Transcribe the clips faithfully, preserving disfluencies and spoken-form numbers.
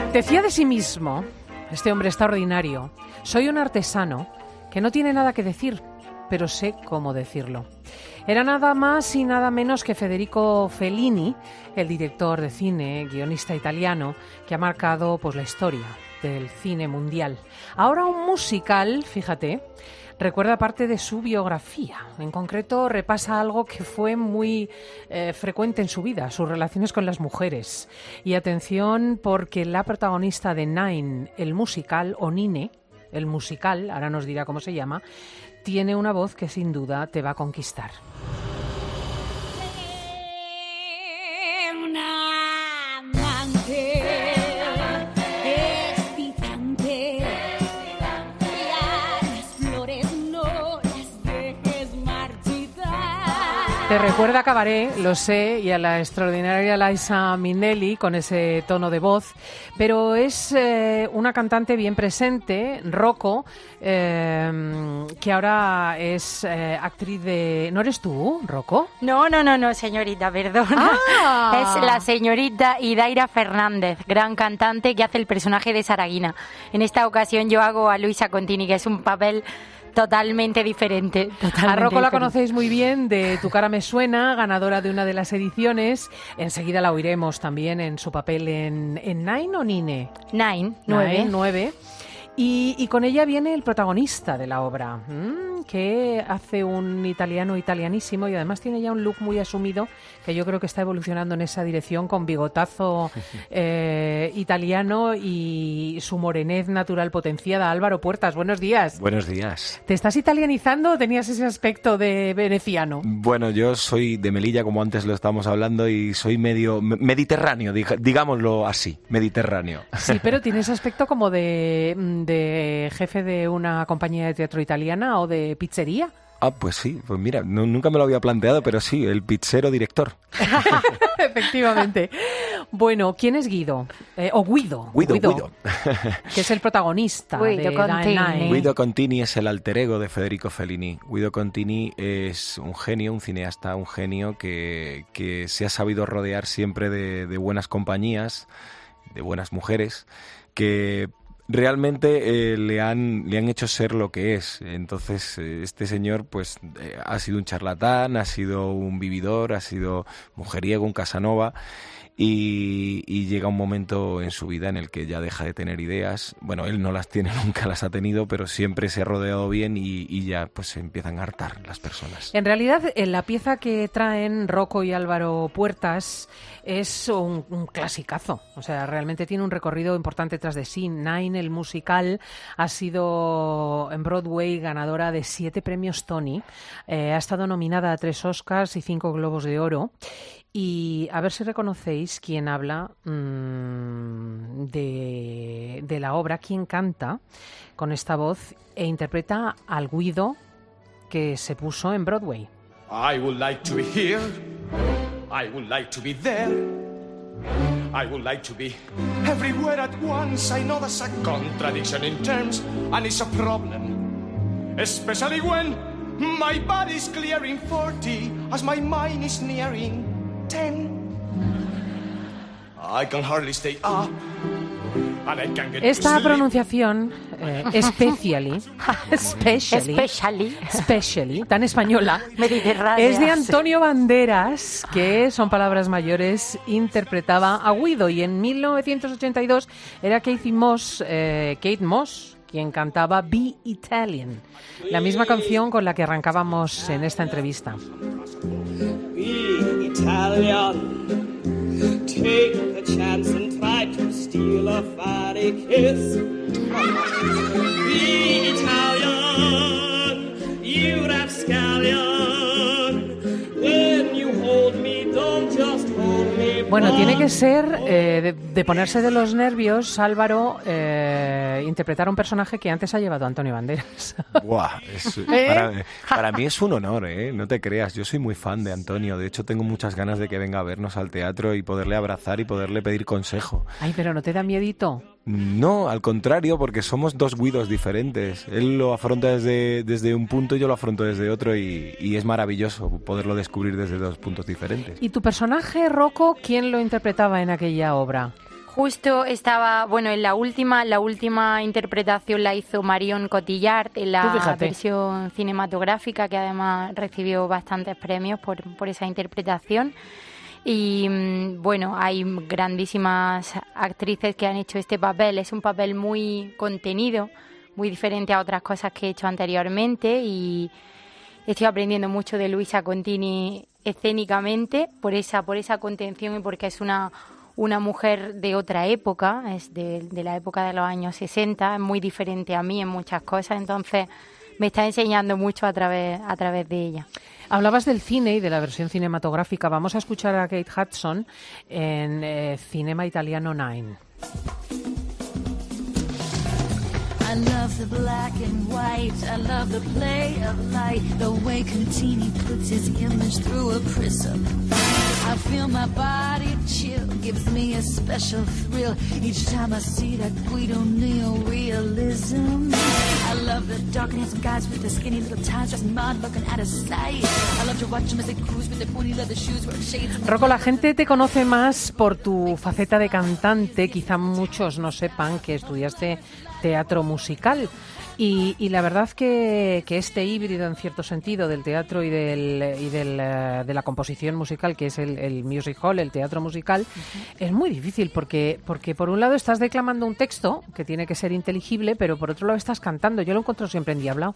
Decía de sí mismo, este hombre extraordinario: soy un artesano que no tiene nada que decir, pero sé cómo decirlo. Era nada más y nada menos que Federico Fellini, el director de cine, guionista italiano, que ha marcado pues la historia del cine mundial. Ahora un musical, fíjate, recuerda parte de su biografía. En concreto, repasa algo que fue muy eh, frecuente en su vida, sus relaciones con las mujeres. Y atención, porque la protagonista de Nine, el musical, o Nine, el musical, ahora nos dirá cómo se llama, tiene una voz que sin duda te va a conquistar. Te recuerda a Cabaret, lo sé, y a la extraordinaria Liza Minnelli con ese tono de voz, pero es eh, una cantante bien presente, Rocco, eh, que ahora es eh, actriz de... ¿No eres tú, Rocco? No, no, no, no, señorita, perdona. Ah. Es la señorita Idaira Fernández, gran cantante que hace el personaje de Saraguina. En esta ocasión yo hago a Luisa Contini, que es un papel totalmente diferente. Totalmente a Rocco diferente. La conocéis muy bien de Tu cara me suena, ganadora de una de las ediciones. Enseguida la oiremos también en su papel en, en Nine o Nine. Nine, nueve. Nine, nueve. Y, y con ella viene el protagonista de la obra, mmm, que hace un italiano italianísimo y además tiene ya un look muy asumido, que yo creo que está evolucionando en esa dirección, con bigotazo eh, italiano y su morenez natural potenciada. Álvaro Puertas, buenos días. Buenos días. ¿Te estás italianizando o tenías ese aspecto de veneciano? Bueno, yo soy de Melilla, como antes lo estábamos hablando, y soy medio mediterráneo, digámoslo así, mediterráneo. Sí, pero tienes aspecto como de... de jefe de una compañía de teatro italiana o de pizzería. Ah, pues sí, pues mira, no, nunca me lo había planteado, pero sí, el pizzero director. Efectivamente. Bueno, ¿quién es Guido? Eh, o Guido. Guido, Guido, Guido. Que es el protagonista Guido de Contini. Nine. Guido Contini es el alter ego de Federico Fellini. Guido Contini es un genio, un cineasta, un genio que, que se ha sabido rodear siempre de, de buenas compañías, de buenas mujeres, que realmente eh, le han le han hecho ser lo que es. Entonces eh, este señor pues eh, ha sido un charlatán, ha sido un vividor, ha sido mujeriego, un Casanova, y, y llega un momento en su vida en el que ya deja de tener ideas. Bueno, él no las tiene, nunca las ha tenido, pero siempre se ha rodeado bien y, y ya pues se empiezan a hartar las personas. En realidad, en la pieza que traen Rocco y Álvaro Puertas es un, un clasicazo. O sea, realmente tiene un recorrido importante tras de sí. Nine, el musical, ha sido en Broadway ganadora de siete premios Tony. Eh, ha estado nominada a tres Oscars y cinco Globos de Oro. Y a ver si reconocéis quién habla mmm, de, de la obra, quién canta con esta voz e interpreta al Guido que se puso en Broadway. I would like to be here, I would like to be there, I would like to be everywhere at once. I know that's a contradiction in terms, and it's a problem, especially when my body's clearing forty as my mind is nearing ten. I can hardly stay up. Esta pronunciación, eh, especially, especially, Especially. especially, tan española, Mediterránea. es de Antonio Banderas, que son palabras mayores, interpretaba a Guido, y en mil novecientos ochenta y dos era Kate Moss, eh, Kate Moss quien cantaba Be Italian, la misma canción con la que arrancábamos en esta entrevista. Be Italian. Take the chance and try to steal a fatty kiss. Be Italian, you rapscallion. When you hold me, don't just hold me. Bueno, tiene que ser eh, de, de ponerse de los nervios, Álvaro, eh, interpretar a un personaje que antes ha llevado a Antonio Banderas. Buah, es, ¿Eh? para, para mí es un honor, ¿eh? No te creas, yo soy muy fan de Antonio, de hecho tengo muchas ganas de que venga a vernos al teatro y poderle abrazar y poderle pedir consejo. Ay, pero ¿no te da miedito? No, al contrario, porque somos dos Guidos diferentes. Él lo afronta desde, desde un punto y yo lo afronto desde otro, y, y es maravilloso poderlo descubrir desde dos puntos diferentes. ¿Y tu personaje, Rocco, quién lo interpretaba en aquella obra? Justo estaba, bueno, en la última, la última interpretación la hizo Marion Cotillard en la versión cinematográfica, que además recibió bastantes premios por, por esa interpretación. Y bueno, hay grandísimas actrices que han hecho este papel. Es un papel muy contenido, muy diferente a otras cosas que he hecho anteriormente, y estoy aprendiendo mucho de Luisa Contini escénicamente por esa, por esa contención y porque es una una mujer de otra época, es de, de la época de los años sesenta, es muy diferente a mí en muchas cosas, entonces me está enseñando mucho a través, a través de ella. Hablabas del cine y de la versión cinematográfica. Vamos a escuchar a Kate Hudson en eh, Cinema Italiano nueve. I love the black and white, I love the play of light, the way Contini puts his image through a prism. I feel my body chill, gives me a special thrill each time I see that Guido neo-realism. I love the dark and handsome guys with the skinny little ties, just mud looking out of sight. I love to watch them as they cruise with their pointy leather shoes, wearing shades. Rocco, la gente te conoce más por tu faceta de cantante, quizá muchos no sepan que estudiaste teatro musical. Y, y la verdad que, que este híbrido, en cierto sentido, del teatro y, del, y del, uh, de la composición musical, que es el, el music hall, el teatro musical, uh-huh. es muy difícil porque, porque, por un lado, estás declamando un texto que tiene que ser inteligible, pero por otro lado estás cantando. Yo lo encuentro siempre endiablado.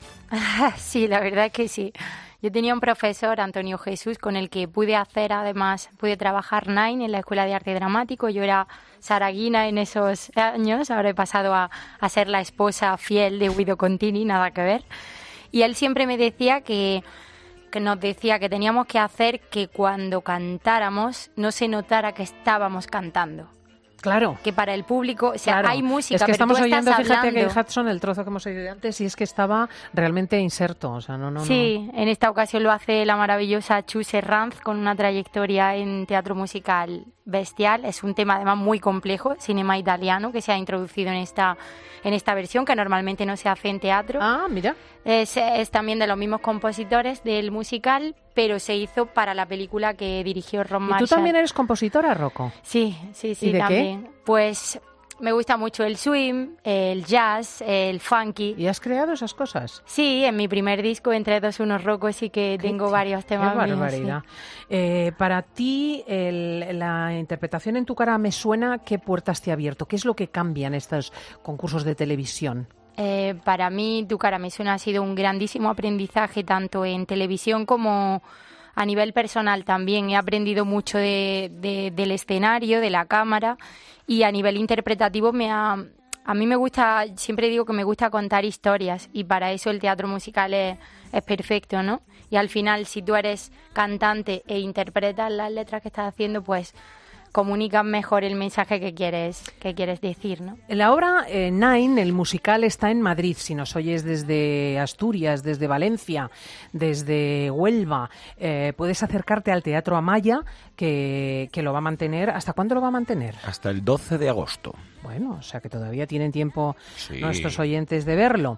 Sí, la verdad es que sí. Yo tenía un profesor, Antonio Jesús, con el que pude hacer, además, pude trabajar Nine en la Escuela de Arte Dramático. Yo era saraguina en esos años, ahora he pasado a, a ser la esposa fiel de Guido Contini, nada que ver. Y él siempre me decía que, que nos decía que teníamos que hacer que cuando cantáramos no se notara que estábamos cantando. Claro. Que para el público, o sea, claro. hay música, es que pero estamos tú oyendo, estás fíjate, hablando. que Hudson, el trozo que hemos oído antes, y es que estaba realmente inserto, o sea, no, no, sí, no. En esta ocasión lo hace la maravillosa Chus Herranz, con una trayectoria en teatro musical bestial. Es un tema además muy complejo, cinema italiano, que se ha introducido en esta en esta versión, que normalmente no se hace en teatro. Ah, mira. Es, es también de los mismos compositores del musical, pero se hizo para la película que dirigió Ron Marshall. ¿Y tú también eres compositora, Rocco? Sí, sí, sí, ¿Y de también. qué? Pues me gusta mucho el swing, el jazz, el funky. ¿Y has creado esas cosas? Sí, en mi primer disco, Entre dos unos rocos, sí que tengo varios temas. Qué barbaridad. Míos, sí. eh, para ti, el, la interpretación en Tu cara me suena, ¿qué puertas te ha abierto? ¿Qué es lo que cambian estos concursos de televisión? Eh, para mí, Tu cara me suena ha sido un grandísimo aprendizaje, tanto en televisión como a nivel personal también. He aprendido mucho de, de, del escenario, de la cámara, y a nivel interpretativo me ha... A mí me gusta, siempre digo que me gusta contar historias, y para eso el teatro musical es, es perfecto, ¿no? Y al final, si tú eres cantante e interpretas las letras que estás haciendo, pues comunicas mejor el mensaje que quieres que quieres decir, ¿no? La obra eh, Nine, el musical, está en Madrid. Si nos oyes desde Asturias, desde Valencia, desde Huelva, eh, puedes acercarte al Teatro Amaya, que, que lo va a mantener. ¿Hasta cuándo lo va a mantener? Hasta el doce de agosto. Bueno, o sea que todavía tienen tiempo sí. nuestros oyentes de verlo.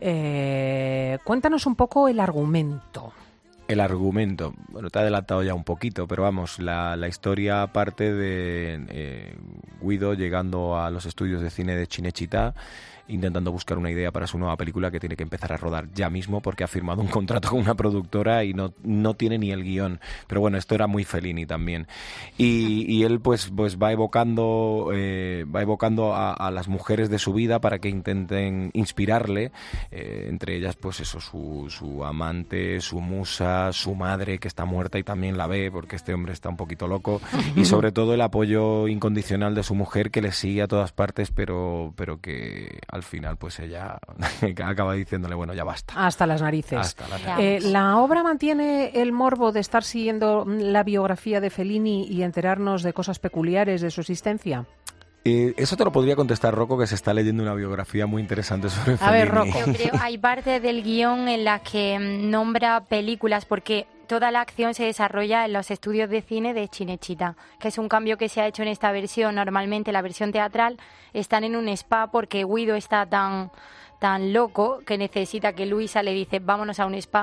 Eh, cuéntanos un poco el argumento. El argumento, bueno, te he adelantado ya un poquito, pero vamos, la, la historia parte de eh, Guido llegando a los estudios de cine de Cinecittà, intentando buscar una idea para su nueva película que tiene que empezar a rodar ya mismo porque ha firmado un contrato con una productora y no, no tiene ni el guión. Pero bueno, esto era muy Fellini también. Y, y él pues, pues va evocando, eh, va evocando a, a las mujeres de su vida para que intenten inspirarle, eh, entre ellas pues eso, su, su amante, su musa, su madre que está muerta y también la ve porque este hombre está un poquito loco, y sobre todo el apoyo incondicional de su mujer que le sigue a todas partes, pero, pero que al final pues ella acaba diciéndole, bueno, ya basta. Hasta las narices. Hasta las narices. Eh, ¿La obra mantiene el morbo de estar siguiendo la biografía de Fellini y enterarnos de cosas peculiares de su existencia? Eh, eso te lo podría contestar Rocco, que se está leyendo una biografía muy interesante sobre Fellini. A ver, Rocco. Yo creo hay parte del guión en la que nombra películas, porque toda la acción se desarrolla en los estudios de cine de Cinecittà, que es un cambio que se ha hecho en esta versión. Normalmente la versión teatral están en un spa porque Guido está tan, tan loco que necesita que Luisa le dice vámonos a un spa,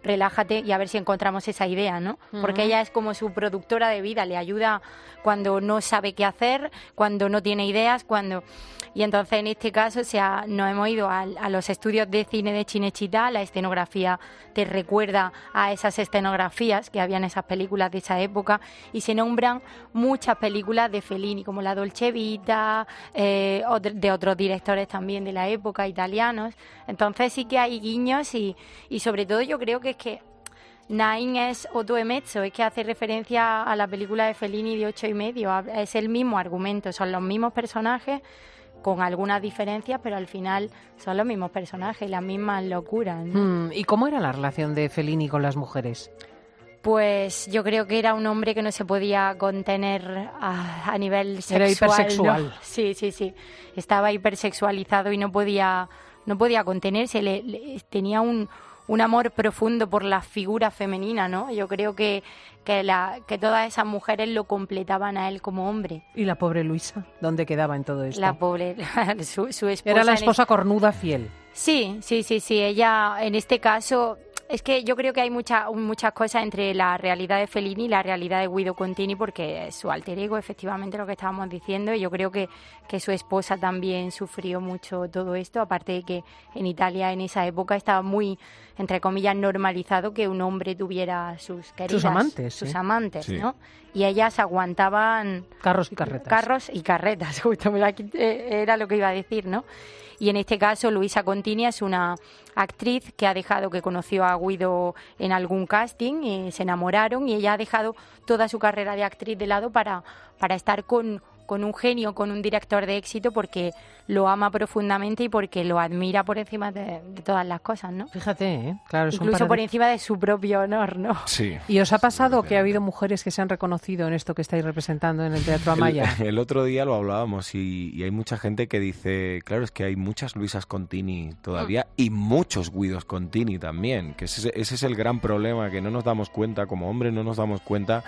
relájate y a ver si encontramos esa idea, ¿no? Uh-huh. Porque ella es como su productora de vida, le ayuda cuando no sabe qué hacer, cuando no tiene ideas, cuando... Y entonces en este caso, o sea, nos hemos ido a, a los estudios de cine de Cinecittà, la escenografía te recuerda a esas escenografías que había en esas películas de esa época, y se nombran muchas películas de Fellini, como La Dolce Vita, eh, de otros directores también de la época, italianos. Entonces sí que hay guiños y, y sobre todo yo creo que es que Nine es Otto e Mezzo, es que hace referencia a la película de Fellini de ocho y medio, es el mismo argumento, son los mismos personajes, con algunas diferencias, pero al final son los mismos personajes, las mismas locuras, ¿no? Mm, ¿y cómo era la relación de Fellini con las mujeres? Pues yo creo que era un hombre que no se podía contener a, a nivel sexual. Era hipersexual. ¿No? Sí, sí, sí. Estaba hipersexualizado y no podía, no podía contenerse. Le, le, tenía un, un amor profundo por la figura femenina, ¿no? Yo creo que, que, la, que todas esas mujeres lo completaban a él como hombre. ¿Y la pobre Luisa? ¿Dónde quedaba en todo esto? La pobre, su, su esposa... Era la esposa el... cornuda fiel. Sí, sí, sí, sí. Ella, en este caso... Es que yo creo que hay mucha, muchas cosas entre la realidad de Fellini y la realidad de Guido Contini, porque es su alter ego, efectivamente, lo que estábamos diciendo, y yo creo que, que su esposa también sufrió mucho todo esto, aparte de que en Italia en esa época estaba muy, entre comillas, normalizado que un hombre tuviera sus queridas, sus amantes, sus sí. amantes, sí. ¿no? Y ellas aguantaban... Carros y carretas. Carros y carretas, justo era lo que iba a decir, ¿no? Y en este caso Luisa Contini es una actriz que ha dejado, que conoció a Guido en algún casting y se enamoraron, y ella ha dejado toda su carrera de actriz de lado para, para estar con, con un genio, con un director de éxito, porque lo ama profundamente y porque lo admira por encima de, de todas las cosas, ¿no? Fíjate, ¿eh? Claro, es incluso un por encima de su propio honor, ¿no? Sí. ¿Y os ha pasado que ha habido mujeres que se han reconocido en esto que estáis representando en el Teatro Amaya? El, el otro día lo hablábamos y, y hay mucha gente que dice, claro, es que hay muchas Luisas Contini todavía y muchos Guidos Contini también, que ese, ese es el gran problema, que no nos damos cuenta, como hombres no nos damos cuenta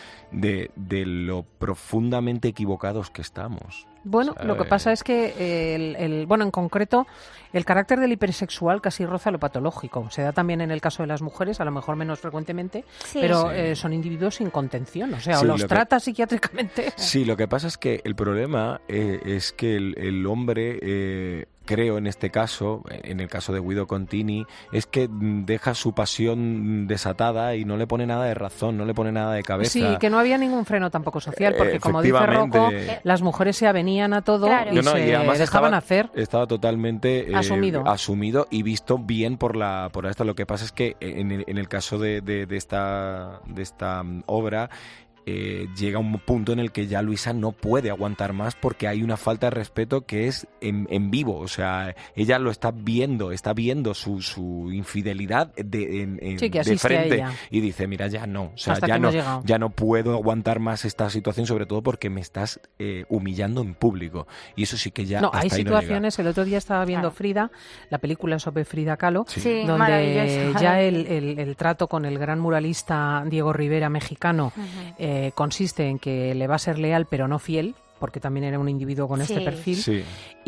de, de lo profundamente equivocados que estamos. Bueno, ¿sabes? Lo que pasa es que, el, el, bueno, en concreto, el carácter del hipersexual casi roza lo patológico. Se da también en el caso de las mujeres, a lo mejor menos frecuentemente, sí. pero sí. Eh, son individuos sin contención, o sea, sí, o los trata que... psiquiátricamente. Sí, lo que pasa es que el problema eh, es que el, el hombre... Eh, creo en este caso, en el caso de Guido Contini, es que deja su pasión desatada y no le pone nada de razón, no le pone nada de cabeza. Sí, que no había ningún freno tampoco social, porque como dice Rocco, las mujeres se avenían a todo claro. y no, no, se y además dejaban estaba, hacer. Estaba totalmente eh, asumido. asumido y visto bien por la por esta. Lo que pasa es que en el, en el caso de, de, de esta de esta obra, Eh, llega un punto en el que ya Luisa no puede aguantar más porque hay una falta de respeto que es en, en vivo, o sea, ella lo está viendo, está viendo su, su infidelidad de, en, en, sí, que de frente a y dice, mira, ya no, o sea, Hasta ya no, no ya no puedo aguantar más esta situación, sobre todo porque me estás eh, humillando en público, y eso sí que ya no, hasta hay ahí situaciones, no el otro día estaba viendo claro. Frida, la película sobre Frida Kahlo, sí. Sí, donde ya el, el, el trato con el gran muralista Diego Rivera, mexicano, uh-huh. eh, consiste en que le va a ser leal pero no fiel, porque también era un individuo con sí. este perfil, sí.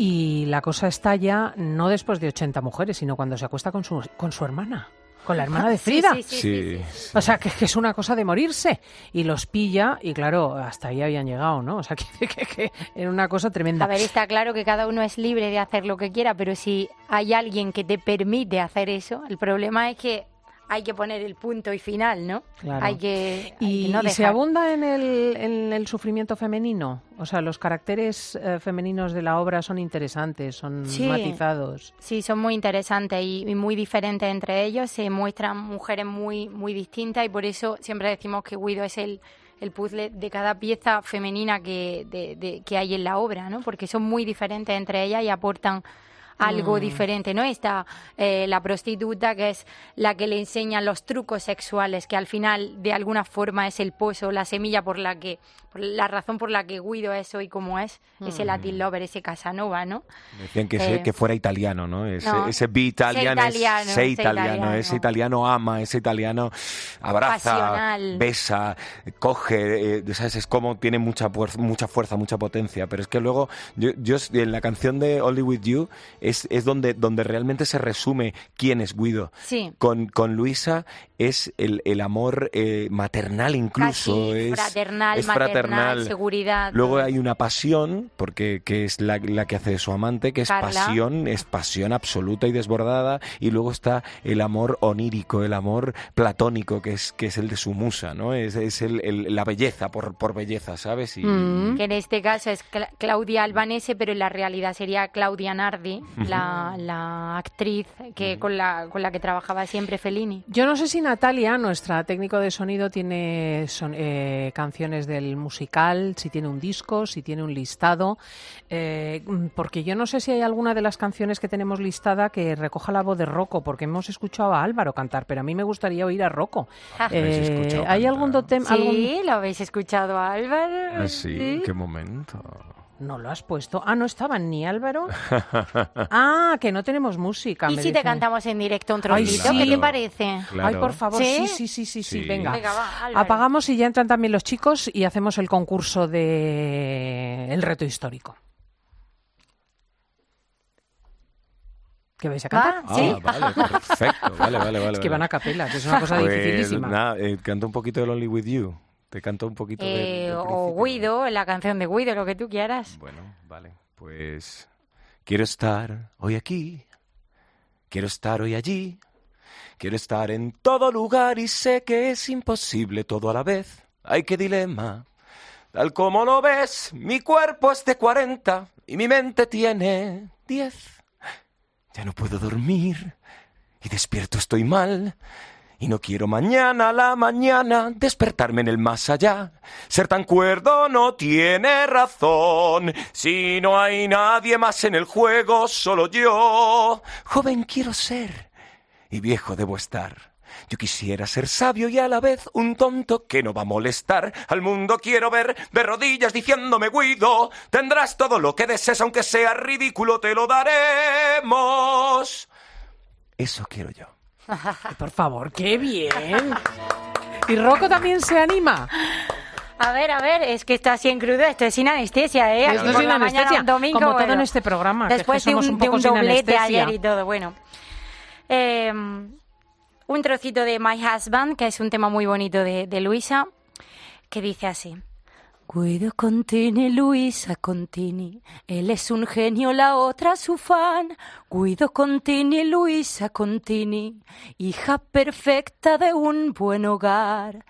y la cosa estalla no después de ochenta mujeres, sino cuando se acuesta con su, con su hermana. Con la hermana de Frida. Sí, sí, sí, sí, sí, sí. O sea, que, que es una cosa de morirse. Y los pilla, y claro, hasta ahí habían llegado, ¿no? O sea, que, que, que era una cosa tremenda. A ver, está claro que cada uno es libre de hacer lo que quiera, pero si hay alguien que te permite hacer eso, el problema es que hay que poner el punto y final, ¿no? Claro. Hay que, y, hay que no ¿Y se abunda en el, en el sufrimiento femenino? O sea, los caracteres eh, femeninos de la obra son interesantes, son sí, matizados. Sí, son muy interesantes y, y muy diferentes entre ellos. Se muestran mujeres muy, muy distintas y por eso siempre decimos que Guido es el, el puzzle de cada pieza femenina que, de, de, que hay en la obra, ¿no? Porque son muy diferentes entre ellas y aportan algo mm. diferente, ¿no? Está eh, la prostituta, que es la que le enseña los trucos sexuales, que al final de alguna forma es el pozo, la semilla por la que, por la razón por la que Guido es hoy como es, mm. ese Latin lover, ese Casanova, ¿no? Decían que, eh, se, que fuera italiano, ¿no? Ese, no, ese be italiano, ese italiano, ese italiano, italiano, ese italiano ama, ese italiano abraza, pasional. Besa, coge, eh, ¿sabes? Es como tiene mucha, mucha fuerza, mucha potencia, pero es que luego, yo, yo en la canción de Only With You, es, es donde, donde realmente se resume quién es Guido. Sí. Con, con Luisa es el, el amor eh, maternal incluso. Casi es fraternal, es maternal, fraternal. seguridad. Luego hay una pasión, porque que es la, la que hace de su amante, que es Carla. pasión, es pasión absoluta y desbordada. Y luego está el amor onírico, el amor platónico, que es, que es el de su musa, ¿no? Es, es el, el, la belleza por, por belleza, ¿sabes? Y, Mm. Que en este caso es Cla- Claudia Albanese, pero en la realidad sería Claudia Nardi, la, la actriz que con la, con la que trabajaba siempre Fellini. Yo no sé si Natalia, nuestra técnico de sonido, tiene son, eh, canciones del musical, si tiene un disco, si tiene un listado, eh, porque yo no sé si hay alguna de las canciones que tenemos listada que recoja la voz de Rocco, porque hemos escuchado a Álvaro cantar, pero a mí me gustaría oír a Rocco. Eh, ¿Hay algún totem? Sí, algún... ¿lo habéis escuchado, Álvaro? Ah, sí, ¿en qué momento? ¿No lo has puesto? Ah, ¿no estaban ni Álvaro? Ah, que no tenemos música. ¿Y me si te dicen. cantamos en directo un Ay, trocito? sí. ¿Qué te parece? Claro. Ay, por favor, ¿Sí? sí, sí, sí, sí, sí, Sí. venga. Venga, va, Álvaro. Apagamos y ya entran también los chicos y hacemos el concurso de el reto histórico. ¿Qué vais a cantar? Ah, ¿sí? Ah, vale, perfecto. Vale, vale, vale. Es que van a capela, que es una cosa Pues, dificilísima. nada, eh, canto un poquito de Only With You. Te canto un poquito de, Eh, del o principio. Guido, la canción de Guido, lo que tú quieras. Bueno, vale. Pues quiero estar hoy aquí, quiero estar hoy allí, quiero estar en todo lugar y sé que es imposible todo a la vez. ¡Ay, qué dilema! Tal como lo ves, mi cuerpo es de cuarenta y mi mente tiene diez. Ya no puedo dormir y despierto estoy mal. Y no quiero mañana a la mañana despertarme en el más allá. Ser tan cuerdo no tiene razón. Si no hay nadie más en el juego, solo yo. Joven quiero ser y viejo debo estar. Yo quisiera ser sabio y a la vez un tonto que no va a molestar. Al mundo quiero ver de rodillas diciéndome Guido. Tendrás todo lo que desees, aunque sea ridículo, te lo daremos. Eso quiero yo. Ay, por favor, qué bien. Y Rocco también se anima. A ver, a ver, es que esto así en crudo, esto es sin anestesia, ¿eh? Esto Aquí es por sin la mañana, anestesia, un domingo, como todo bueno. en este programa, que es que Después de somos un, un de poco un sin doblete anestesia. ayer y todo, bueno. Eh, un trocito de My Husband, que es un tema muy bonito de, de Luisa, que dice así. Guido Contini, Luisa Contini, él es un genio, la otra su fan. Guido Contini, Luisa Contini, hija perfecta de un buen hogar.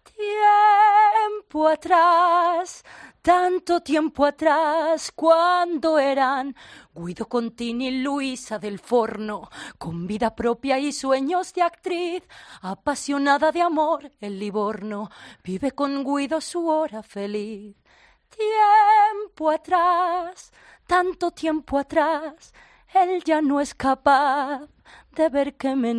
Tiempo atrás, tanto tiempo atrás, cuando eran Guido Contini y Luisa del Forno, con vida propia y sueños de actriz, apasionada de amor en Livorno, vive con Guido su hora feliz. Tiempo atrás, tanto tiempo atrás, él ya no es capaz de ver que me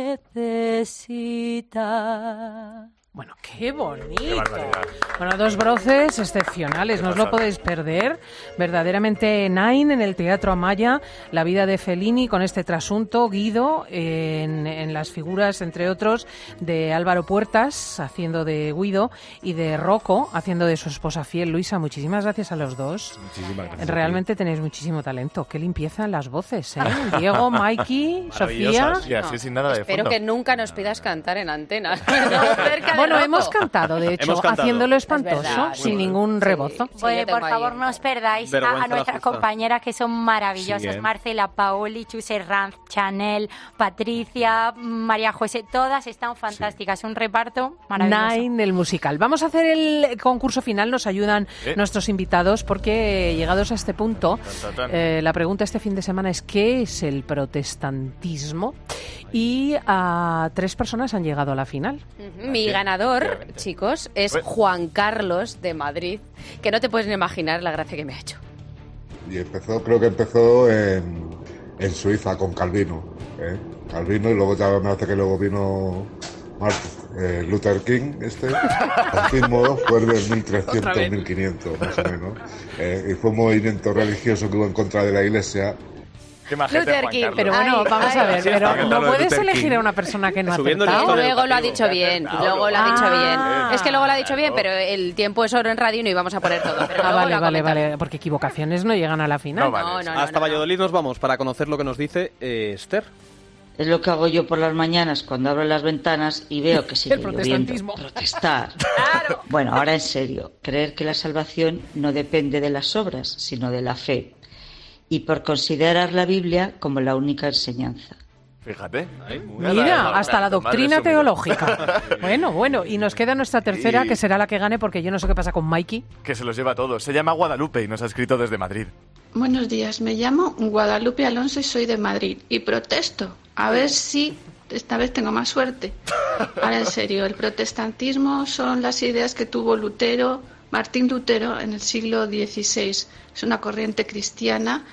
necesita. Bueno, qué bonito. Bueno, dos broces excepcionales, no os lo podéis perder. Verdaderamente Nine en el Teatro Amaya, la vida de Fellini con este trasunto, Guido en, en las figuras, entre otros, de Álvaro Puertas haciendo de Guido y de Rocco haciendo de su esposa fiel, Luisa. Muchísimas gracias a los dos. Muchísimas gracias. Realmente tenéis muchísimo talento. Qué limpieza en las voces, ¿eh? Diego, Mikey, Sofía. Maravillosas, y así sin nada de Espero fondo. que nunca nos pidas cantar en antena. Bueno, hemos cantado, de hecho, Hemos cantado. haciéndolo espantoso, Es verdad, sin sí. ningún rebozo. Sí, Oye, yo tengo por ahí- favor, no os perdáis a, Vergüenza a nuestras la justa. compañeras que son maravillosas. Sí, ¿eh? Marcela Paoli, Chuse Ranz, Chanel, Patricia, María José, todas están fantásticas. Un reparto maravilloso. Nine, el musical. Vamos a hacer el concurso final, nos ayudan ¿Eh? nuestros invitados, porque llegados a este punto, Tan, tan, tan. eh, la pregunta este fin de semana es ¿qué es el protestantismo? Y a tres personas han llegado a la final. Ujú. Mi ganador, chicos, es Ué. Juan Carlos de Madrid, que no te puedes ni imaginar la gracia que me ha hecho. Y empezó, creo que empezó en, en Suiza con Calvino, ¿eh? Calvino, y luego ya me hace que luego vino Martin, eh, Luther King, este. El fascismo fue del mil trescientos, mil quinientos, más o menos. Eh, y fue un movimiento religioso que hubo en contra de la Iglesia. Qué majete, Luther Juan King. Carlos. Pero bueno, Ay, vamos ay. a ver, Sí, pero está no bien, puedes Luther elegir King. a una persona que no ha Subiendo el acertado. listón Luego lo ha educativo. dicho bien, Claro, luego lo ha dicho Ah. bien. Es que luego lo ha dicho bien, pero el tiempo es oro en radio y no íbamos a poner todo. Pero Ah, luego vale, lo ha vale, comentado. vale, porque equivocaciones no llegan a la final. No, vale. No, no, no, Hasta no, no. Valladolid nos vamos para conocer lo que nos dice eh, Esther. Es lo que hago yo por las mañanas cuando abro las ventanas y veo que sigue El lloviendo. protestantismo. Protestar. Bueno, ahora en serio, creer que la salvación no depende de las obras, sino de la fe. Y por considerar la Biblia como la única enseñanza. Fíjate. Mira, hasta la doctrina Madre teológica. Bueno, bueno, y nos queda nuestra tercera, Y- que será la que gane, porque yo no sé qué pasa con Mikey. Que se los lleva a todos. Se llama Guadalupe y nos ha escrito desde Madrid. Buenos días, me llamo Guadalupe Alonso y soy de Madrid. Y protesto, a ver si esta vez tengo más suerte. Ahora en serio, el protestantismo son las ideas que tuvo Lutero, Martín Lutero, en el siglo dieciséis. Es una corriente cristiana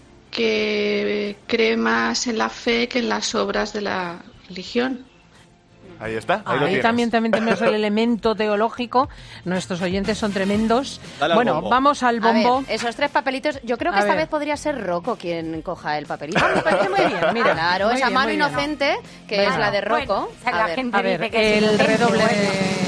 que cree más en la fe que en las obras de la religión. Ahí está. Ahí, lo Ahí tienes. también, también tenemos el elemento teológico. Nuestros oyentes son tremendos. Dale al Bueno, bombo. vamos al A ver, bombo. esos tres papelitos, yo creo que A esta ver. vez podría ser Rocco quien coja el papelito. Me parece muy bien, mira. Claro, Muy esa bien, mano muy bien. inocente, que Venga. es la de Rocco. Bueno, o sea, A la ver. gente A ver, dice que es el inocente, redoble bueno.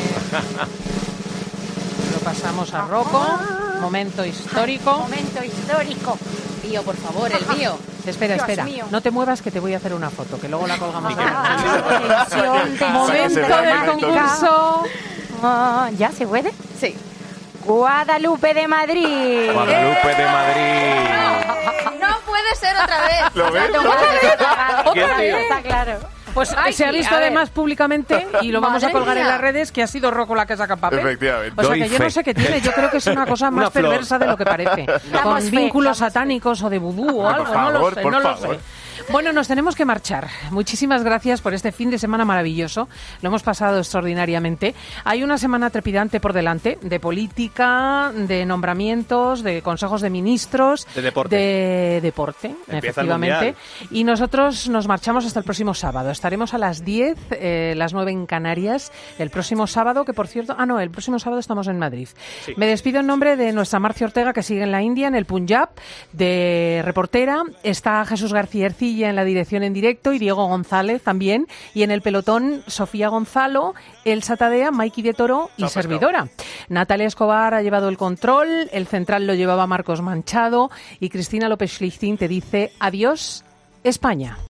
de... Lo pasamos a Rocco. Momento histórico. Momento histórico. Mío, por favor, el mío. Espera, Dios espera. mío. No te muevas que te voy a hacer una foto, que luego la colgamos. en la Ah, tensión, tensión Momento del dramática. concurso. Ah, ¿ya se puede? Sí. Guadalupe de Madrid. Guadalupe de Madrid. No puede ser otra vez. ¿Lo ves? ¿Otra vez? Está claro. Pues Ay, se ha sí, visto a ver. además públicamente y lo vamos a Madre colgar en mía. las redes, que ha sido Rocco la que saca papel. Efectivamente. O sea Doy que yo no fe. sé qué tiene, yo creo que es una cosa más Una flor. perversa de lo que parece. Damos Con fe, vínculos damos fe. satánicos o de vudú o Por algo, no lo favor, sé, por no lo favor. sé. Bueno, nos tenemos que marchar. Muchísimas gracias por este fin de semana maravilloso. Lo hemos pasado extraordinariamente. Hay una semana trepidante por delante, de política, de nombramientos, de consejos de ministros, De deporte. de deporte, Empieza el efectivamente. Mundial. Y nosotros nos marchamos hasta el próximo sábado. Estaremos a las diez, eh, las nueve en Canarias, el próximo sábado, que por cierto... Ah, no, el próximo sábado estamos en Madrid. Sí. Me despido en nombre de nuestra Marcia Ortega, que sigue en la India, en el Punjab, de reportera. Está Jesús García Ercilla en la dirección en directo y Diego González también. Y en el pelotón, Sofía Gonzalo, Elsa Tadea, Mikey de Toro y Chao, servidora. Natalia Escobar ha llevado el control, el central lo llevaba Marcos Manchado y Cristina López Schlichting te dice adiós, España.